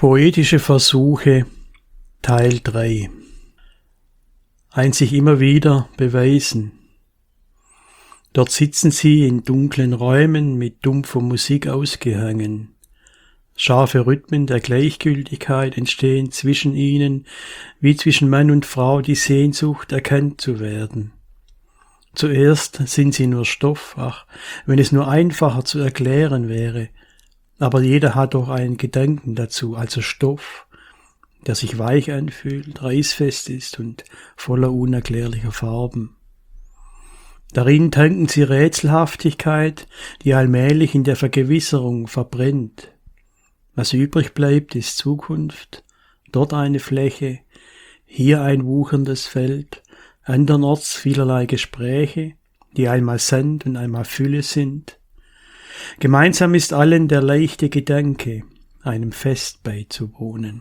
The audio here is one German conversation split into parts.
Poetische Versuche Teil 3. Ein sich immer wieder beweisen. Dort sitzen sie in dunklen Räumen mit dumpfer Musik ausgehangen. Scharfe Rhythmen der Gleichgültigkeit entstehen zwischen ihnen, wie zwischen Mann und Frau die Sehnsucht, erkannt zu werden. Zuerst sind sie nur Stoff, ach, wenn es nur einfacher zu erklären wäre, aber jeder hat doch einen Gedanken dazu, also Stoff, der sich weich anfühlt, reißfest ist und voller unerklärlicher Farben. Darin tanken sie Rätselhaftigkeit, die allmählich in der Vergewisserung verbrennt. Was übrig bleibt, ist Zukunft, dort eine Fläche, hier ein wucherndes Feld, andernorts vielerlei Gespräche, die einmal Sand und einmal Fülle sind. Gemeinsam ist allen der leichte Gedanke, einem Fest beizuwohnen.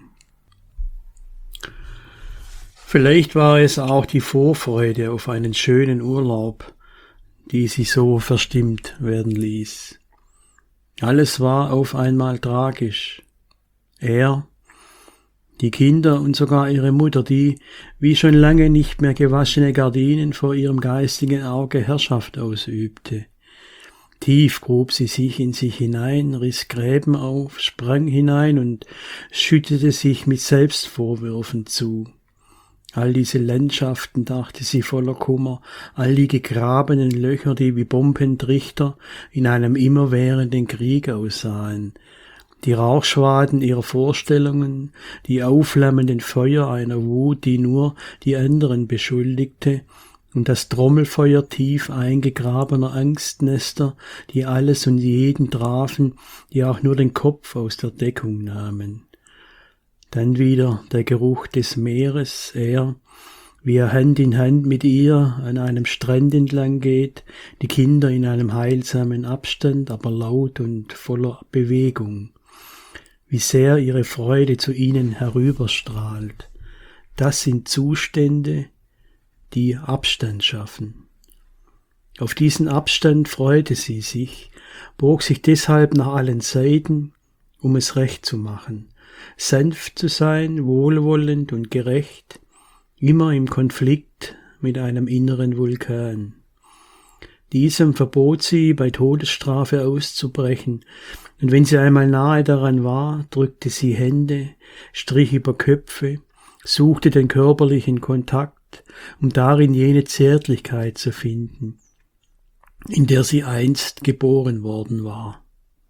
Vielleicht war es auch die Vorfreude auf einen schönen Urlaub, die sie so verstimmt werden ließ. Alles war auf einmal tragisch. Er, die Kinder und sogar ihre Mutter, die wie schon lange nicht mehr gewaschene Gardinen vor ihrem geistigen Auge Herrschaft ausübte. Tief grub sie sich in sich hinein, riss Gräben auf, sprang hinein und schüttete sich mit Selbstvorwürfen zu. All diese Landschaften, dachte sie voller Kummer, all die gegrabenen Löcher, die wie Bombentrichter in einem immerwährenden Krieg aussahen, die Rauchschwaden ihrer Vorstellungen, die aufflammenden Feuer einer Wut, die nur die anderen beschuldigte, und das Trommelfeuer tief eingegrabener Angstnester, die alles und jeden trafen, die auch nur den Kopf aus der Deckung nahmen. Dann wieder der Geruch des Meeres, er, wie er Hand in Hand mit ihr an einem Strand entlang geht, die Kinder in einem heilsamen Abstand, aber laut und voller Bewegung. Wie sehr ihre Freude zu ihnen herüberstrahlt. Das sind Zustände, die Abstand schaffen. Auf diesen Abstand freute sie sich, bog sich deshalb nach allen Seiten, um es recht zu machen, sanft zu sein, wohlwollend und gerecht, immer im Konflikt mit einem inneren Vulkan. Diesem verbot sie, bei Todesstrafe auszubrechen, und wenn sie einmal nahe daran war, drückte sie Hände, strich über Köpfe, suchte den körperlichen Kontakt, um darin jene Zärtlichkeit zu finden, in der sie einst geboren worden war.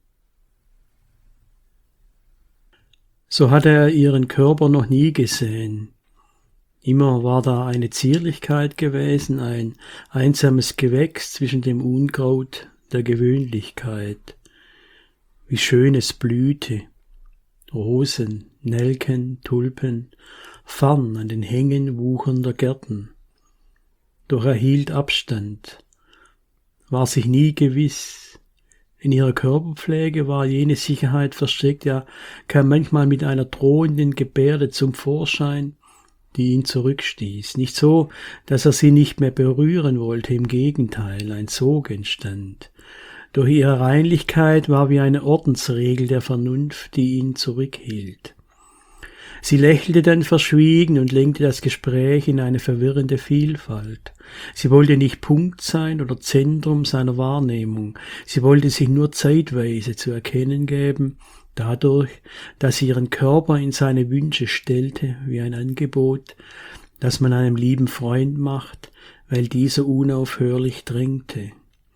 So hatte er ihren Körper noch nie gesehen. Immer war da eine Zierlichkeit gewesen, ein einsames Gewächs zwischen dem Unkraut der Gewöhnlichkeit. Wie schön es blühte, Rosen, Nelken, Tulpen, fern an den Hängen wuchernder Gärten. Doch er hielt Abstand, war sich nie gewiss. In ihrer Körperpflege war jene Sicherheit versteckt, ja, kam manchmal mit einer drohenden Gebärde zum Vorschein, die ihn zurückstieß. Nicht so, dass er sie nicht mehr berühren wollte, im Gegenteil, ein Sog entstand. Doch ihre Reinlichkeit war wie eine Ordensregel der Vernunft, die ihn zurückhielt. Sie lächelte dann verschwiegen und lenkte das Gespräch in eine verwirrende Vielfalt. Sie wollte nicht Punkt sein oder Zentrum seiner Wahrnehmung. Sie wollte sich nur zeitweise zu erkennen geben, dadurch, dass sie ihren Körper in seine Wünsche stellte, wie ein Angebot, das man einem lieben Freund macht, weil dieser unaufhörlich drängte.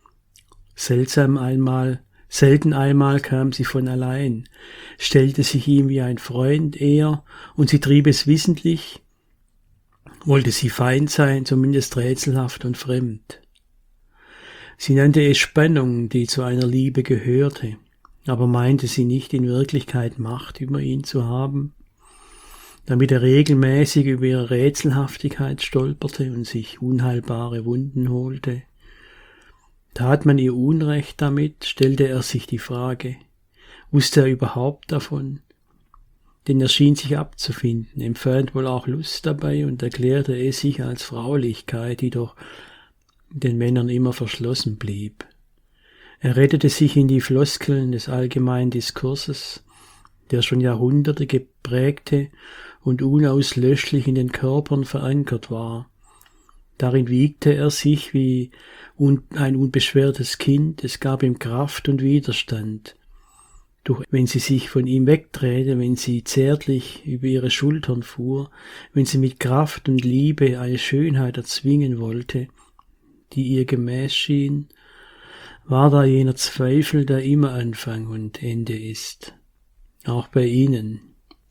Selten einmal kam sie von allein, stellte sich ihm wie ein Freund eher, und sie trieb es wissentlich, wollte sie Feind sein, zumindest rätselhaft und fremd. Sie nannte es Spannung, die zu einer Liebe gehörte, aber meinte sie nicht in Wirklichkeit Macht über ihn zu haben, damit er regelmäßig über ihre Rätselhaftigkeit stolperte und sich unheilbare Wunden holte. Tat man ihr Unrecht damit, stellte er sich die Frage. Wusste er überhaupt davon? Denn er schien sich abzufinden, empfand wohl auch Lust dabei und erklärte es sich als Fraulichkeit, die doch den Männern immer verschlossen blieb. Er rettete sich in die Floskeln des allgemeinen Diskurses, der schon Jahrhunderte geprägte und unauslöschlich in den Körpern verankert war. Darin wiegte er sich wie ein unbeschwertes Kind, es gab ihm Kraft und Widerstand. Doch wenn sie sich von ihm wegdrehte, wenn sie zärtlich über ihre Schultern fuhr, wenn sie mit Kraft und Liebe eine Schönheit erzwingen wollte, die ihr gemäß schien, war da jener Zweifel, der immer Anfang und Ende ist. Auch bei ihnen.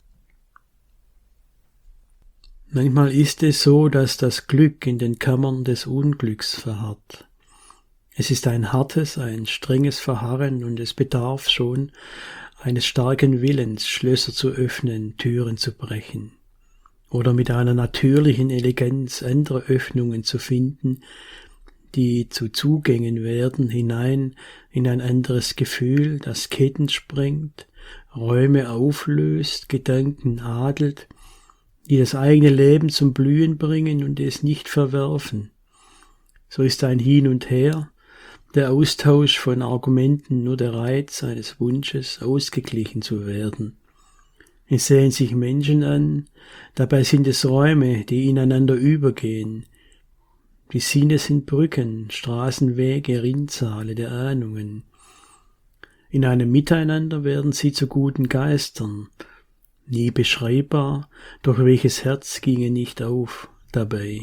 Manchmal ist es so, dass das Glück in den Kammern des Unglücks verharrt. Es ist ein hartes, ein strenges Verharren und es bedarf schon eines starken Willens, Schlösser zu öffnen, Türen zu brechen oder mit einer natürlichen Eleganz andere Öffnungen zu finden, die zu Zugängen werden, hinein in ein anderes Gefühl, das Ketten sprengt, Räume auflöst, Gedanken adelt, die das eigene Leben zum Blühen bringen und es nicht verwerfen. So ist ein Hin und Her, der Austausch von Argumenten nur der Reiz eines Wunsches, ausgeglichen zu werden. Es sehen sich Menschen an, dabei sind es Räume, die ineinander übergehen. Die Sinne sind Brücken, Straßenwege, Rinnsale der Ahnungen. In einem Miteinander werden sie zu guten Geistern, nie beschreibbar, doch welches Herz ginge nicht auf dabei.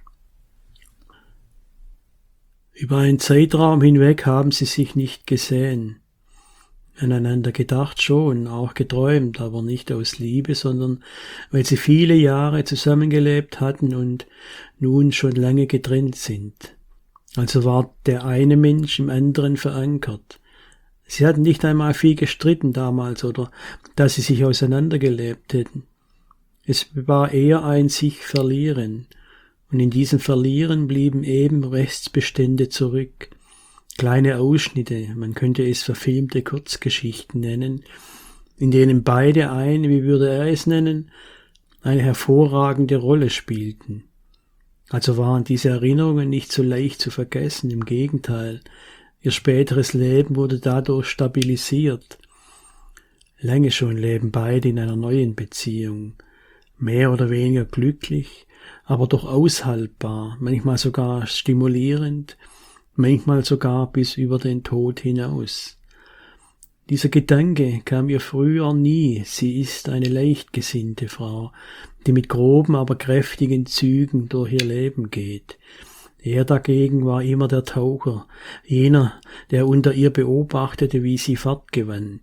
Über einen Zeitraum hinweg haben sie sich nicht gesehen, aneinander gedacht schon, auch geträumt, aber nicht aus Liebe, sondern weil sie viele Jahre zusammengelebt hatten und nun schon lange getrennt sind. Also war der eine Mensch im anderen verankert. Sie hatten nicht einmal viel gestritten damals oder dass sie sich auseinandergelebt hätten. Es war eher ein sich verlieren. Und in diesem Verlieren blieben eben Restbestände zurück. Kleine Ausschnitte, man könnte es verfilmte Kurzgeschichten nennen, in denen beide wie würde er es nennen, eine hervorragende Rolle spielten. Also waren diese Erinnerungen nicht so leicht zu vergessen, im Gegenteil, ihr späteres Leben wurde dadurch stabilisiert. Lange schon leben beide in einer neuen Beziehung, mehr oder weniger glücklich, aber doch aushaltbar, manchmal sogar stimulierend, manchmal sogar bis über den Tod hinaus. Dieser Gedanke kam ihr früher nie, sie ist eine leichtgesinnte Frau, die mit groben, aber kräftigen Zügen durch ihr Leben geht. Er dagegen war immer der Taucher, jener, der unter ihr beobachtete, wie sie fortgewann.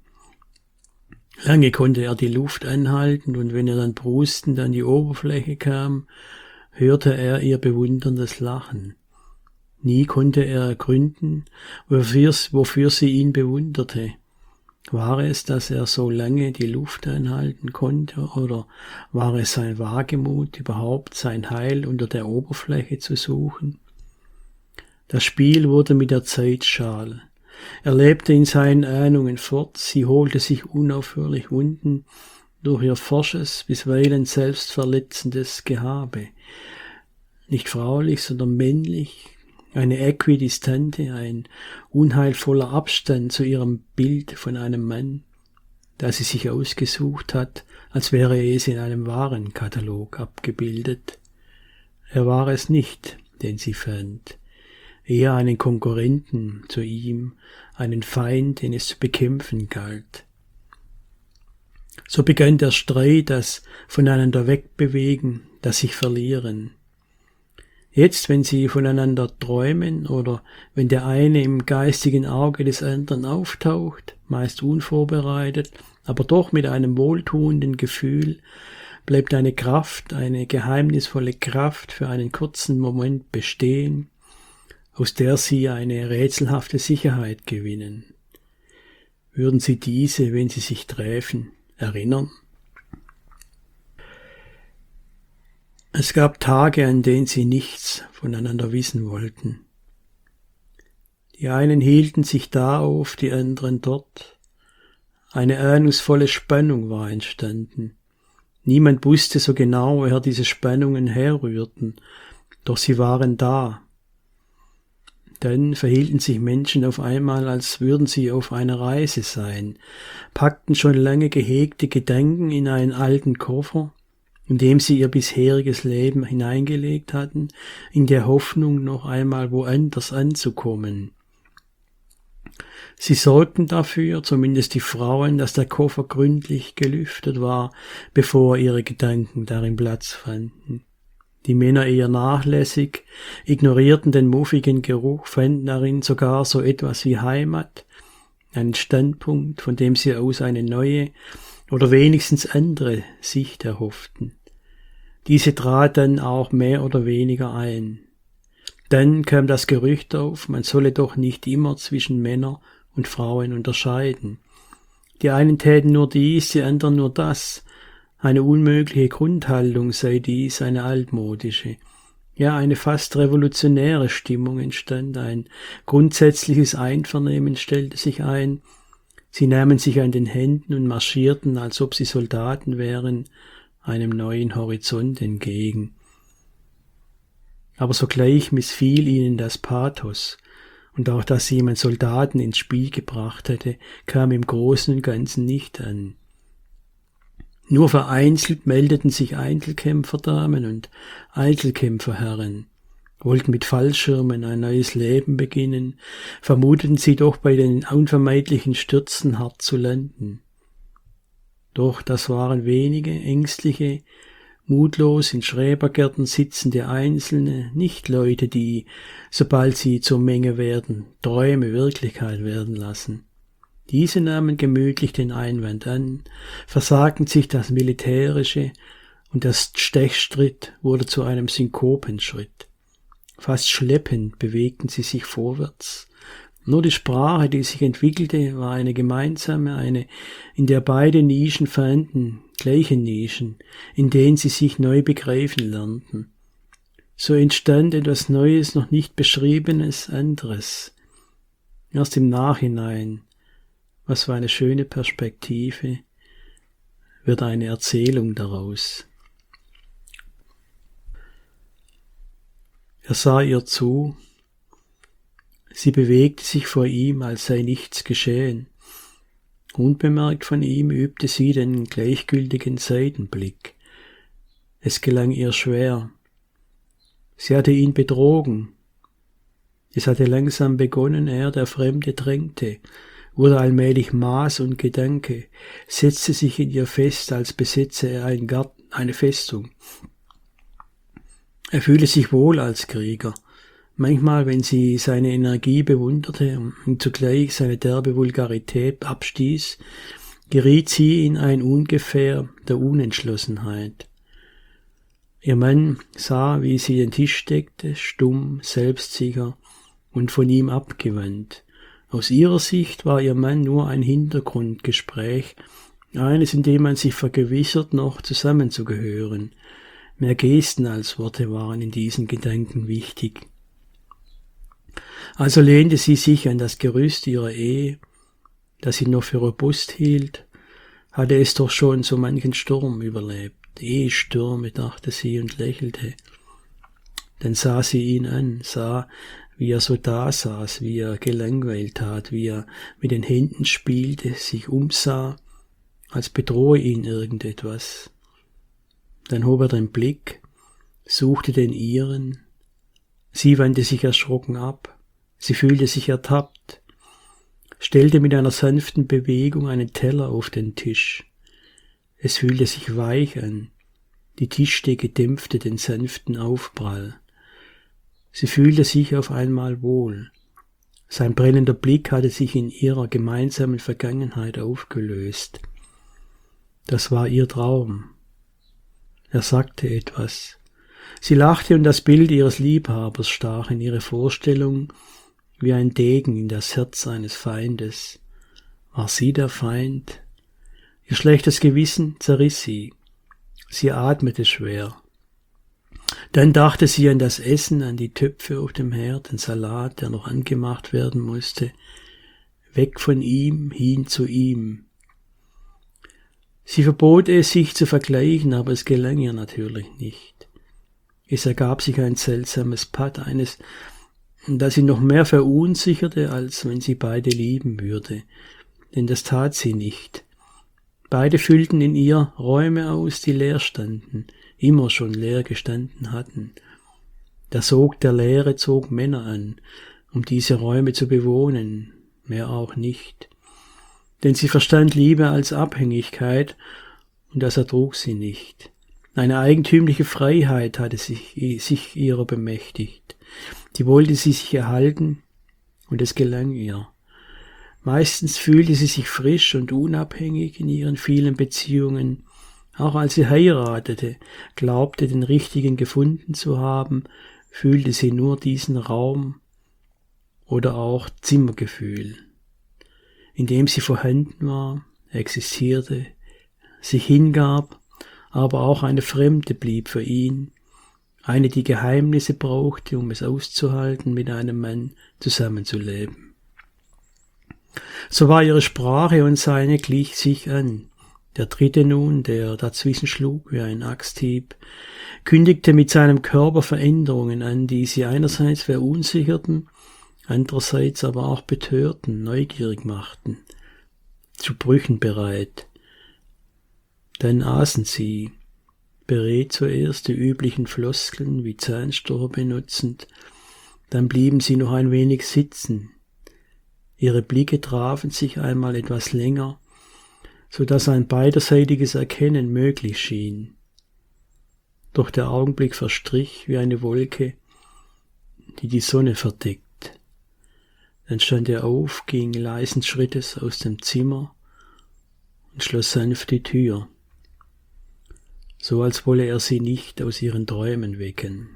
Lange konnte er die Luft anhalten, und wenn er dann prustend an die Oberfläche kam, hörte er ihr bewunderndes Lachen. Nie konnte er ergründen, wofür sie ihn bewunderte. War es, dass er so lange die Luft anhalten konnte, oder war es sein Wagemut, überhaupt sein Heil unter der Oberfläche zu suchen? Das Spiel wurde mit der Zeit schal. Er lebte in seinen Ahnungen fort, sie holte sich unaufhörlich Wunden durch ihr forsches, bisweilen selbstverletzendes Gehabe. Nicht fraulich, sondern männlich, eine Äquidistante, ein unheilvoller Abstand zu ihrem Bild von einem Mann, das sie sich ausgesucht hat, als wäre es in einem Warenkatalog abgebildet. Er war es nicht, den sie fand, eher einen Konkurrenten zu ihm, einen Feind, den es zu bekämpfen galt. So begann der Streit, das voneinander wegbewegen, das sich verlieren. Jetzt, wenn sie voneinander träumen oder wenn der eine im geistigen Auge des anderen auftaucht, meist unvorbereitet, aber doch mit einem wohltuenden Gefühl, bleibt eine Kraft, eine geheimnisvolle Kraft für einen kurzen Moment bestehen, aus der sie eine rätselhafte Sicherheit gewinnen. Würden sie diese, wenn sie sich träfen, erinnern? Es gab Tage, an denen sie nichts voneinander wissen wollten. Die einen hielten sich da auf, die anderen dort. Eine ahnungsvolle Spannung war entstanden. Niemand wusste so genau, woher diese Spannungen herrührten, doch sie waren da. Dann verhielten sich Menschen auf einmal, als würden sie auf einer Reise sein, packten schon lange gehegte Gedanken in einen alten Koffer, in dem sie ihr bisheriges Leben hineingelegt hatten, in der Hoffnung, noch einmal woanders anzukommen. Sie sorgten dafür, zumindest die Frauen, dass der Koffer gründlich gelüftet war, bevor ihre Gedanken darin Platz fanden. Die Männer eher nachlässig, ignorierten den muffigen Geruch, fanden darin sogar so etwas wie Heimat, einen Standpunkt, von dem sie aus eine neue oder wenigstens andere Sicht erhofften. Diese trat dann auch mehr oder weniger ein. Dann kam das Gerücht auf, man solle doch nicht immer zwischen Männern und Frauen unterscheiden. Die einen täten nur dies, die anderen nur das. Eine unmögliche Grundhaltung sei dies, eine altmodische. Ja, eine fast revolutionäre Stimmung entstand, ein grundsätzliches Einvernehmen stellte sich ein. Sie nahmen sich an den Händen und marschierten, als ob sie Soldaten wären, einem neuen Horizont entgegen. Aber sogleich missfiel ihnen das Pathos, und auch dass jemand Soldaten ins Spiel gebracht hätte, kam im Großen und Ganzen nicht an. Nur vereinzelt meldeten sich Einzelkämpferdamen und Einzelkämpferherren, wollten mit Fallschirmen ein neues Leben beginnen, vermuteten sie doch bei den unvermeidlichen Stürzen hart zu landen. Doch das waren wenige, ängstliche, mutlos in Schrebergärten sitzende Einzelne, nicht Leute, die, sobald sie zur Menge werden, Träume Wirklichkeit werden lassen. Diese nahmen gemütlich den Einwand an, versagten sich das Militärische, und der Stechschritt wurde zu einem Synkopenschritt. Fast schleppend bewegten sie sich vorwärts. Nur die Sprache, die sich entwickelte, war eine gemeinsame, eine, in der beide Nischen fanden, gleiche Nischen, in denen sie sich neu begreifen lernten. So entstand etwas Neues, noch nicht Beschriebenes, anderes. Erst im Nachhinein, was für eine schöne Perspektive, wird eine Erzählung daraus. Er sah ihr zu. Sie bewegte sich vor ihm, als sei nichts geschehen. Unbemerkt von ihm übte sie den gleichgültigen Seitenblick. Es gelang ihr schwer. Sie hatte ihn betrogen. Es hatte langsam begonnen, er, der Fremde, drängte, wurde allmählich Maß und Gedanke, setzte sich in ihr fest, als besetze er einen Garten, eine Festung. Er fühlte sich wohl als Krieger. Manchmal, wenn sie seine Energie bewunderte und zugleich seine derbe Vulgarität abstieß, geriet sie in ein Ungefähr der Unentschlossenheit. Ihr Mann sah, wie sie den Tisch deckte, stumm, selbstsicher und von ihm abgewandt. Aus ihrer Sicht war ihr Mann nur ein Hintergrundgespräch, eines, in dem man sich vergewissert, noch zusammenzugehören. Mehr Gesten als Worte waren in diesen Gedanken wichtig. Also lehnte sie sich an das Gerüst ihrer Ehe, das sie noch für robust hielt, hatte es doch schon so manchen Sturm überlebt. Stürme, dachte sie und lächelte. Dann sah sie ihn an, sah, wie er so dasaß, wie er gelangweilt tat, wie er mit den Händen spielte, sich umsah, als bedrohe ihn irgendetwas. Dann hob er den Blick, suchte den ihren. Sie wandte sich erschrocken ab. Sie fühlte sich ertappt, stellte mit einer sanften Bewegung einen Teller auf den Tisch. Es fühlte sich weich an. Die Tischdecke dämpfte den sanften Aufprall. Sie fühlte sich auf einmal wohl. Sein brennender Blick hatte sich in ihrer gemeinsamen Vergangenheit aufgelöst. Das war ihr Traum. Er sagte etwas. Sie lachte und das Bild ihres Liebhabers stach in ihre Vorstellung wie ein Degen in das Herz eines Feindes. War sie der Feind? Ihr schlechtes Gewissen zerriss sie. Sie atmete schwer. Dann dachte sie an das Essen, an die Töpfe auf dem Herd, den Salat, der noch angemacht werden musste. Weg von ihm, hin zu ihm. Sie verbot es, sich zu vergleichen, aber es gelang ihr natürlich nicht. Es ergab sich ein seltsames Patt, eines, das sie noch mehr verunsicherte, als wenn sie beide lieben würde. Denn das tat sie nicht. Beide füllten in ihr Räume aus, die leer standen, immer schon leer gestanden hatten. Der Sog der Leere zog Männer an, um diese Räume zu bewohnen, mehr auch nicht. Denn sie verstand Liebe als Abhängigkeit, und das ertrug sie nicht. Eine eigentümliche Freiheit hatte sich ihrer bemächtigt. Die wollte sie sich erhalten, und es gelang ihr. Meistens fühlte sie sich frisch und unabhängig in ihren vielen Beziehungen. Auch als sie heiratete, glaubte, den Richtigen gefunden zu haben, fühlte sie nur diesen Raum oder auch Zimmergefühl. In dem sie vorhanden war, existierte, sich hingab, aber auch eine Fremde blieb für ihn, eine, die Geheimnisse brauchte, um es auszuhalten, mit einem Mann zusammenzuleben. So war ihre Sprache und seine glich sich an. Der dritte nun, der dazwischen schlug wie ein Axthieb, kündigte mit seinem Körper Veränderungen an, die sie einerseits verunsicherten, andererseits aber auch betörten, neugierig machten, zu Brüchen bereit. Dann aßen sie, beredt zuerst die üblichen Floskeln wie Zahnstocher benutzend, dann blieben sie noch ein wenig sitzen. Ihre Blicke trafen sich einmal etwas länger, so dass ein beiderseitiges Erkennen möglich schien. Doch der Augenblick verstrich wie eine Wolke, die die Sonne verdeckt. Dann stand er auf, ging leisen Schrittes aus dem Zimmer und schloss sanft die Tür, so als wolle er sie nicht aus ihren Träumen wecken.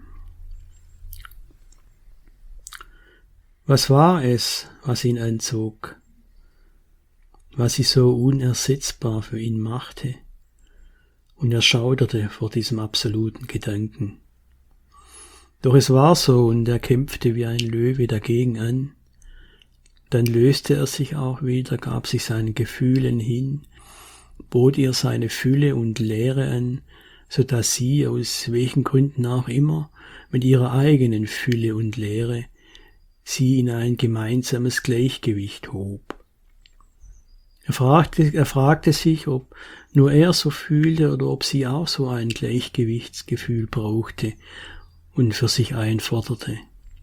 Was war es, was ihn anzog, was sie so unersetzbar für ihn machte, und er schauderte vor diesem absoluten Gedanken. Doch es war so, und er kämpfte wie ein Löwe dagegen an. Dann löste er sich auch wieder, gab sich seinen Gefühlen hin, bot ihr seine Fülle und Leere an, so dass sie, aus welchen Gründen auch immer, mit ihrer eigenen Fülle und Leere sie in ein gemeinsames Gleichgewicht hob. Er fragte sich, ob nur er so fühlte oder ob sie auch so ein Gleichgewichtsgefühl brauchte und für sich einforderte.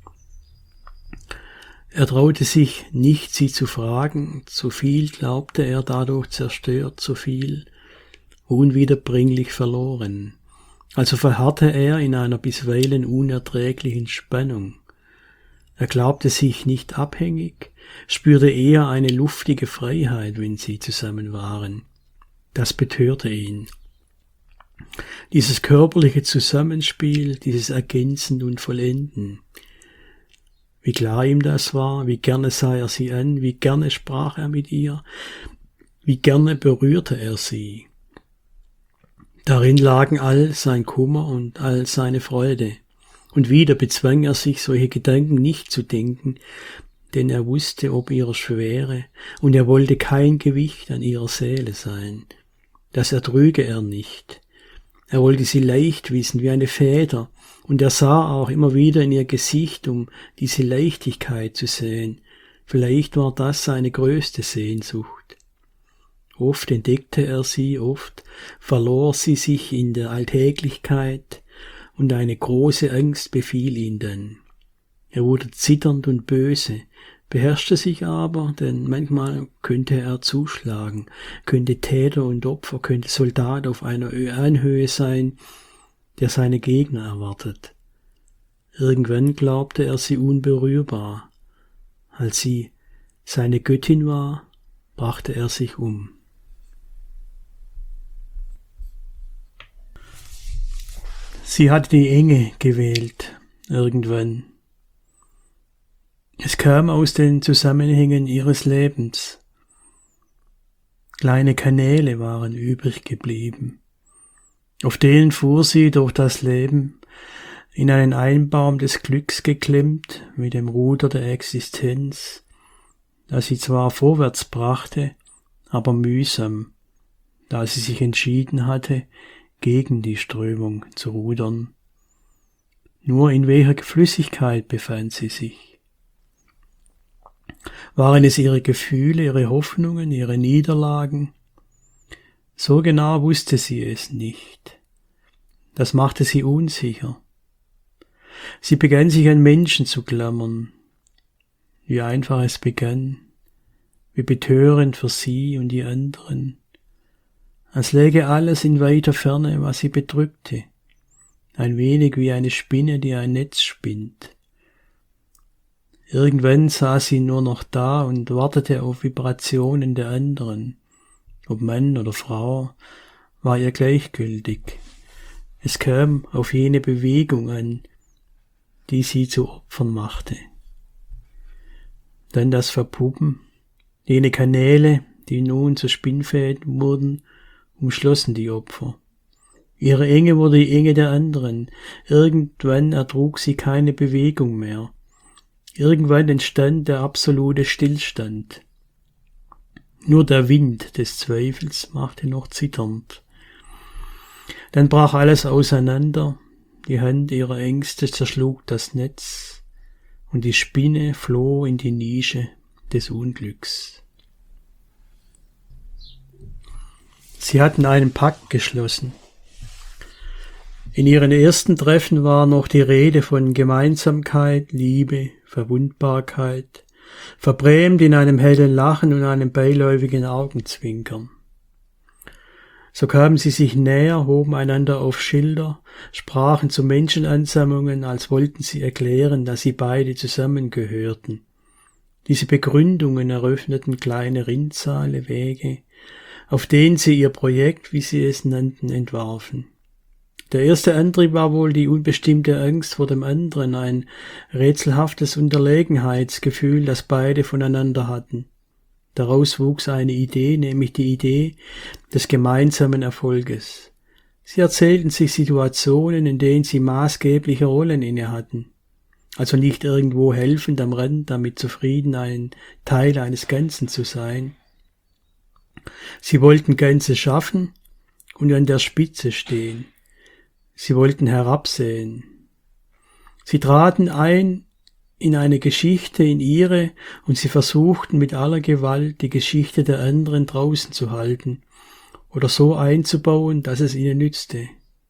Er traute sich nicht, sie zu fragen, zu viel glaubte er dadurch zerstört, zu viel unwiederbringlich verloren. Also verharrte er in einer bisweilen unerträglichen Spannung. Er glaubte sich nicht abhängig, spürte eher eine luftige Freiheit, wenn sie zusammen waren. Das betörte ihn. Dieses körperliche Zusammenspiel, dieses Ergänzen und Vollenden. Wie klar ihm das war, wie gerne sah er sie an, wie gerne sprach er mit ihr, wie gerne berührte er sie. Darin lagen all sein Kummer und all seine Freude. Und wieder bezwang er sich, solche Gedanken nicht zu denken, denn er wusste ob ihrer Schwere, und er wollte kein Gewicht an ihrer Seele sein. Das ertrüge er nicht. Er wollte sie leicht wissen wie eine Feder, und er sah auch immer wieder in ihr Gesicht, um diese Leichtigkeit zu sehen. Vielleicht war das seine größte Sehnsucht. Oft entdeckte er sie, oft verlor sie sich in der Alltäglichkeit, und eine große Angst befiel ihn dann. Er wurde zitternd und böse, beherrschte sich aber, denn manchmal könnte er zuschlagen, könnte Täter und Opfer, könnte Soldat auf einer Anhöhe sein, der seine Gegner erwartet. Irgendwann glaubte er sie unberührbar. Als sie seine Göttin war, brachte er sich um. Sie hatte die Enge gewählt, irgendwann. Es kam aus den Zusammenhängen ihres Lebens. Kleine Kanäle waren übrig geblieben. Auf denen fuhr sie durch das Leben, in einen Einbaum des Glücks geklemmt, mit dem Ruder der Existenz, das sie zwar vorwärts brachte, aber mühsam, da sie sich entschieden hatte, gegen die Strömung zu rudern. Nur in welcher Flüssigkeit befand sie sich? Waren es ihre Gefühle, ihre Hoffnungen, ihre Niederlagen? So genau wusste sie es nicht. Das machte sie unsicher. Sie begann sich an Menschen zu klammern. Wie einfach es begann, wie betörend für sie und die anderen. Als läge alles in weiter Ferne, was sie bedrückte. Ein wenig wie eine Spinne, die ein Netz spinnt. Irgendwann saß sie nur noch da und wartete auf Vibrationen der anderen. Ob Mann oder Frau, war ihr gleichgültig. Es kam auf jene Bewegung an, die sie zu Opfern machte. Dann das Verpuppen, jene Kanäle, die nun zu Spinnfäden wurden, umschlossen die Opfer. Ihre Enge wurde die Enge der anderen. Irgendwann ertrug sie keine Bewegung mehr. Irgendwann entstand der absolute Stillstand. Nur der Wind des Zweifels machte noch zitternd. Dann brach alles auseinander. Die Hand ihrer Ängste zerschlug das Netz und die Spinne floh in die Nische des Unglücks. Sie hatten einen Pakt geschlossen. In ihren ersten Treffen war noch die Rede von Gemeinsamkeit, Liebe, Verwundbarkeit, verbrämt in einem hellen Lachen und einem beiläufigen Augenzwinkern. So kamen sie sich näher, hoben einander auf Schilder, sprachen zu Menschenansammlungen, als wollten sie erklären, dass sie beide zusammengehörten. Diese Begründungen eröffneten kleine Rinnsale, Wege, auf denen sie ihr Projekt, wie sie es nannten, entwarfen. Der erste Antrieb war wohl die unbestimmte Angst vor dem anderen, ein rätselhaftes Unterlegenheitsgefühl, das beide voneinander hatten. Daraus wuchs eine Idee, nämlich die Idee des gemeinsamen Erfolges. Sie erzählten sich Situationen, in denen sie maßgebliche Rollen inne hatten. Also nicht irgendwo helfend am Rand, damit zufrieden, ein Teil eines Ganzen zu sein. Sie wollten Ganze schaffen und an der Spitze stehen. Sie wollten herabsehen. Sie traten ein in eine Geschichte, in ihre, und sie versuchten mit aller Gewalt, die Geschichte der anderen draußen zu halten oder so einzubauen, dass es ihnen nützte.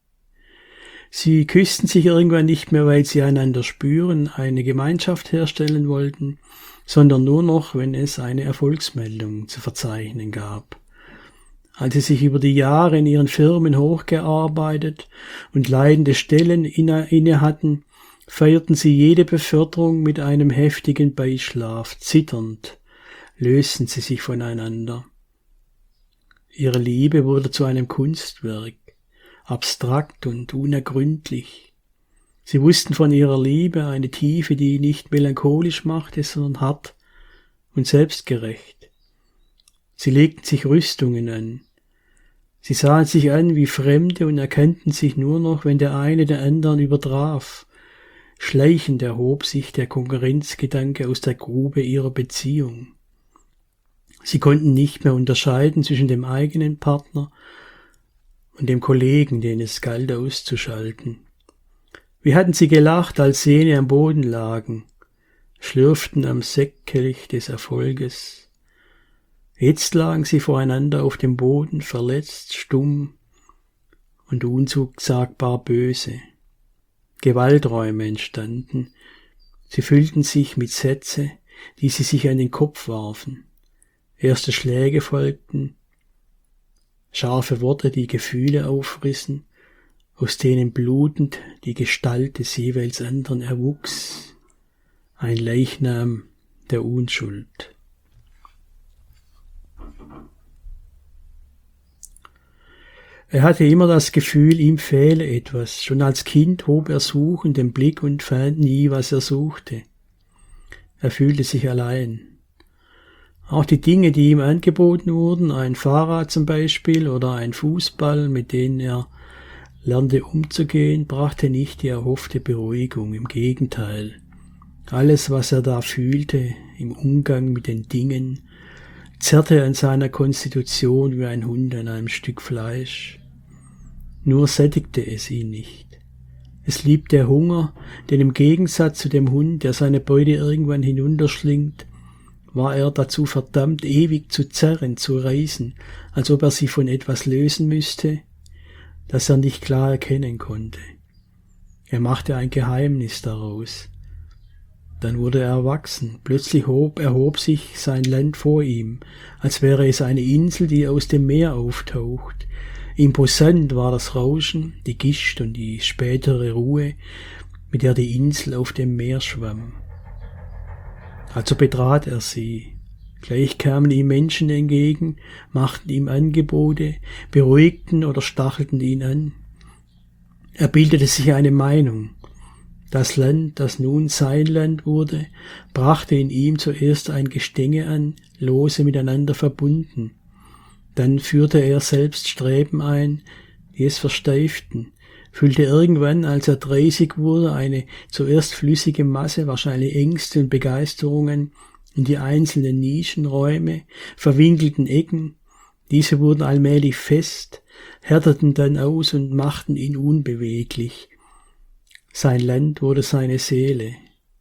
Sie küssten sich irgendwann nicht mehr, weil sie einander spüren, eine Gemeinschaft herstellen wollten, sondern nur noch, wenn es eine Erfolgsmeldung zu verzeichnen gab. Als sie sich über die Jahre in ihren Firmen hochgearbeitet und leitende Stellen inne hatten, feierten sie jede Beförderung mit einem heftigen Beischlaf. Zitternd lösten sie sich voneinander. Ihre Liebe wurde zu einem Kunstwerk, abstrakt und unergründlich. Sie wussten von ihrer Liebe eine Tiefe, die nicht melancholisch machte, sondern hart und selbstgerecht. Sie legten sich Rüstungen an. Sie sahen sich an wie Fremde und erkannten sich nur noch, wenn der eine den anderen übertraf. Schleichend erhob sich der Konkurrenzgedanke aus der Grube ihrer Beziehung. Sie konnten nicht mehr unterscheiden zwischen dem eigenen Partner und dem Kollegen, den es galt auszuschalten. Wie hatten sie gelacht, als jene am Boden lagen, schlürften am Sektkelch des Erfolges. Jetzt lagen sie voreinander auf dem Boden, verletzt, stumm und unsagbar böse. Gewalträume entstanden. Sie füllten sich mit Sätze, die sie sich an den Kopf warfen. Erste Schläge folgten, scharfe Worte, die Gefühle aufrissen, aus denen blutend die Gestalt des jeweils anderen erwuchs, ein Leichnam der Unschuld. Er hatte immer das Gefühl, ihm fehle etwas. Schon als Kind hob er suchend den Blick und fand nie, was er suchte. Er fühlte sich allein. Auch die Dinge, die ihm angeboten wurden, ein Fahrrad zum Beispiel oder ein Fußball, mit denen er lernte umzugehen, brachte nicht die erhoffte Beruhigung. Im Gegenteil. Alles, was er da fühlte, im Umgang mit den Dingen, zerrte an seiner Konstitution wie ein Hund an einem Stück Fleisch. Nur sättigte es ihn nicht. Es blieb der Hunger, denn im Gegensatz zu dem Hund, der seine Beute irgendwann hinunterschlingt, war er dazu verdammt, ewig zu zerren, zu reißen, als ob er sich von etwas lösen müsste, das er nicht klar erkennen konnte. Er machte ein Geheimnis daraus. Dann wurde er erwachsen. Plötzlich erhob sich sein Land vor ihm, als wäre es eine Insel, die aus dem Meer auftaucht. Imposant war das Rauschen, die Gischt und die spätere Ruhe, mit der die Insel auf dem Meer schwamm. Also betrat er sie. Gleich kamen ihm Menschen entgegen, machten ihm Angebote, beruhigten oder stachelten ihn an. Er bildete sich eine Meinung. Das Land, das nun sein Land wurde, brachte in ihm zuerst ein Gestänge an, lose miteinander verbunden. Dann führte er selbst Streben ein, die es versteiften, füllte irgendwann, als er 30 wurde, eine zuerst flüssige Masse, wahrscheinlich Ängste und Begeisterungen, in die einzelnen Nischenräume, verwinkelten Ecken. Diese wurden allmählich fest, härteten dann aus und machten ihn unbeweglich. Sein Land wurde seine Seele.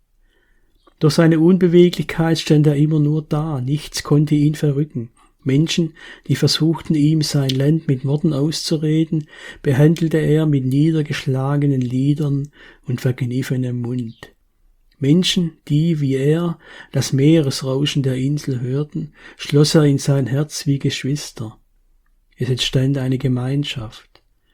Durch seine Unbeweglichkeit stand er immer nur da, nichts konnte ihn verrücken. Menschen, die versuchten ihm sein Land mit Worten auszureden, behandelte er mit niedergeschlagenen Lidern und verkniffenem Mund. Menschen, die, wie er, das Meeresrauschen der Insel hörten, schloss er in sein Herz wie Geschwister. Es entstand eine Gemeinschaft.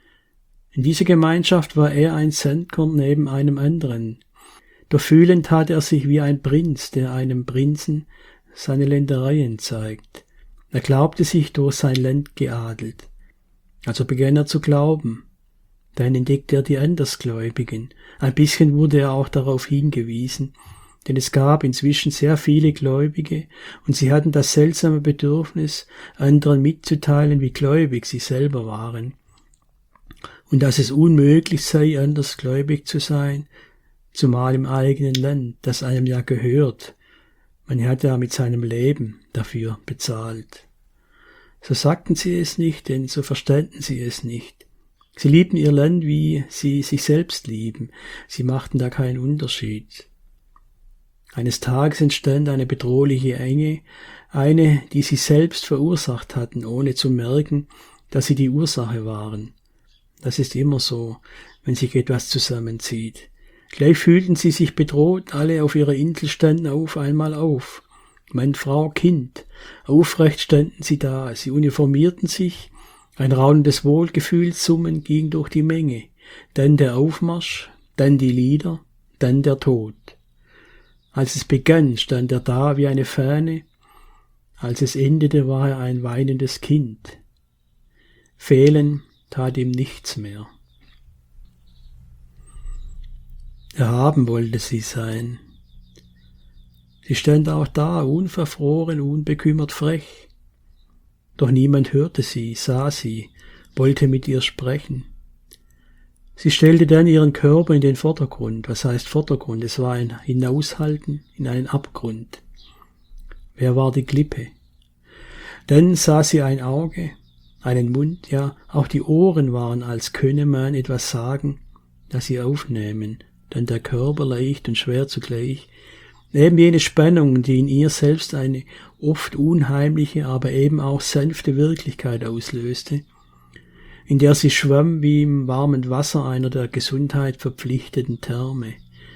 In dieser Gemeinschaft war er ein Sandkorn neben einem anderen. Doch fühlend tat er sich wie ein Prinz, der einem Prinzen seine Ländereien zeigt. Er glaubte sich durch sein Land geadelt. Also begann er zu glauben. Dann entdeckte er die Andersgläubigen. Ein bisschen wurde er auch darauf hingewiesen, denn es gab inzwischen sehr viele Gläubige, und sie hatten das seltsame Bedürfnis, anderen mitzuteilen, wie gläubig sie selber waren, und dass es unmöglich sei, andersgläubig zu sein, zumal im eigenen Land, das einem ja gehört. Man hat ja mit seinem Leben dafür bezahlt. So sagten sie es nicht, denn so verstanden sie es nicht. Sie liebten ihr Land, wie sie sich selbst lieben. Sie machten da keinen Unterschied. Eines Tages entstand eine bedrohliche Enge, eine, die sie selbst verursacht hatten, ohne zu merken, dass sie die Ursache waren. Das ist immer so, wenn sich etwas zusammenzieht. Gleich fühlten sie sich bedroht, alle auf ihrer Insel standen auf einmal auf. Mann, Frau, Kind. Aufrecht standen sie da, sie uniformierten sich, ein raunendes Wohlgefühlssummen ging durch die Menge, dann der Aufmarsch, dann die Lieder, dann der Tod. Als es begann, stand er da wie eine Fahne, als es endete, war er ein weinendes Kind. Fehlen tat ihm nichts mehr. Erhaben wollte sie sein. Sie stand auch da, unverfroren, unbekümmert frech. Doch niemand hörte sie, sah sie, wollte mit ihr sprechen. Sie stellte dann ihren Körper in den Vordergrund. Was heißt Vordergrund? Es war ein Hinaushalten in einen Abgrund. Wer war die Klippe? Dann sah sie ein Auge, einen Mund, ja, auch die Ohren waren, als könne man etwas sagen, das sie aufnehmen, dann der Körper leicht und schwer zugleich, eben jene Spannung, die in ihr selbst eine oft unheimliche, aber eben auch sanfte Wirklichkeit auslöste, in der sie schwamm wie im warmen Wasser einer der Gesundheit verpflichteten Therme.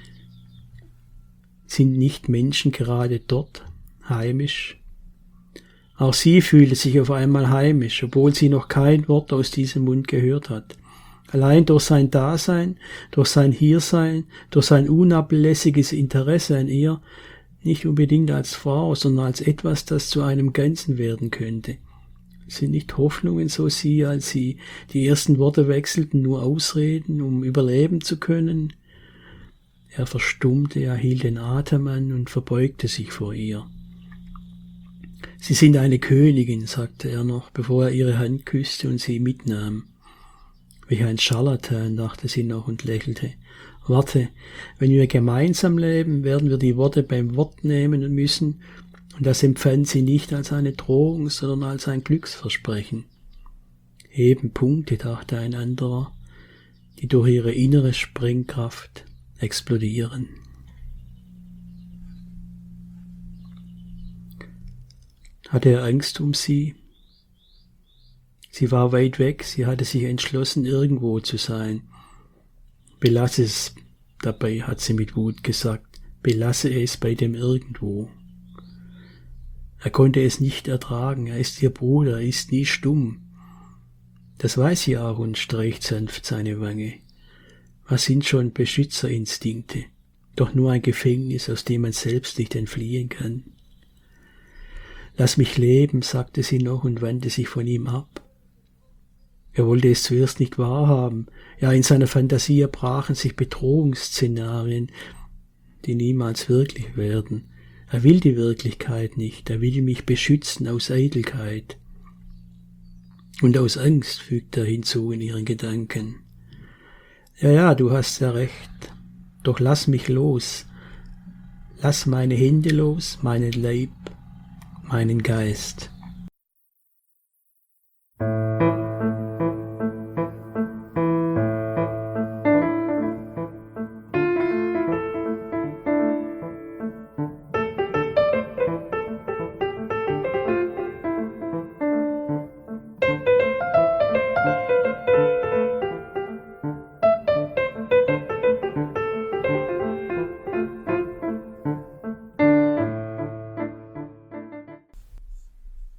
Sind nicht Menschen gerade dort heimisch? Auch sie fühlte sich auf einmal heimisch, obwohl sie noch kein Wort aus diesem Mund gehört hat. Allein durch sein Dasein, durch sein Hiersein, durch sein unablässiges Interesse an ihr, nicht unbedingt als Frau, sondern als etwas, das zu einem Ganzen werden könnte. Sind nicht Hoffnungen, so sie, als sie die ersten Worte wechselten, nur Ausreden, um überleben zu können? Er verstummte, er hielt den Atem an und verbeugte sich vor ihr. Sie sind eine Königin, sagte er noch, bevor er ihre Hand küsste und sie mitnahm. Wie ein Scharlatan, dachte sie noch und lächelte. Warte, wenn wir gemeinsam leben, werden wir die Worte beim Wort nehmen müssen, und das empfand sie nicht als eine Drohung, sondern als ein Glücksversprechen. Eben Punkte, dachte ein anderer, die durch ihre innere Sprengkraft explodieren. Hatte er Angst um sie? Sie war weit weg, sie hatte sich entschlossen, irgendwo zu sein. Belasse es dabei, hat sie mit Wut gesagt. Belasse es bei dem Irgendwo. Er konnte es nicht ertragen, er ist ihr Bruder, er ist nie stumm. Das weiß sie auch und streicht sanft seine Wange. Was sind schon Beschützerinstinkte? Doch nur ein Gefängnis, aus dem man selbst nicht entfliehen kann. Lass mich leben, sagte sie noch und wandte sich von ihm ab. Er wollte es zuerst nicht wahrhaben. Ja, in seiner Fantasie erbrachen sich Bedrohungsszenarien, die niemals wirklich werden. Er will die Wirklichkeit nicht, er will mich beschützen aus Eitelkeit. Und aus Angst, fügt er hinzu in ihren Gedanken. Ja, du hast ja recht, doch lass mich los. Lass meine Hände los, meinen Leib, meinen Geist.